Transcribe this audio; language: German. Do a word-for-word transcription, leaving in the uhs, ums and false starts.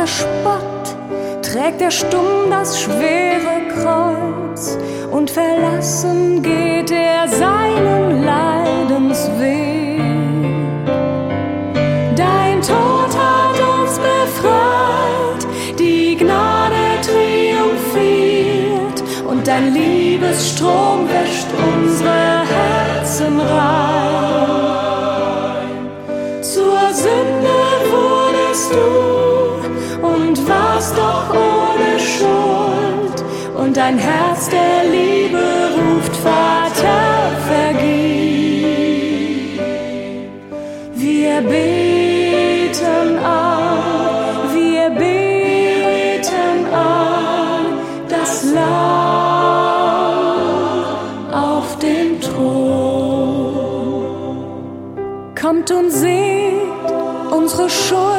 der Spott trägt er stumm das schwere Kreuz und verlassen geht er seinen Leidensweg. Dein Tod hat uns befreit, die Gnade triumphiert und dein Liebesstrom wäscht unsere Herzen rein. Zur Sünde wurdest du und warst doch ohne Schuld, und dein Herz der Liebe ruft, Vater, vergib. Wir beten an, wir beten an das Lamm auf dem Thron. Kommt und seht unsere Schuld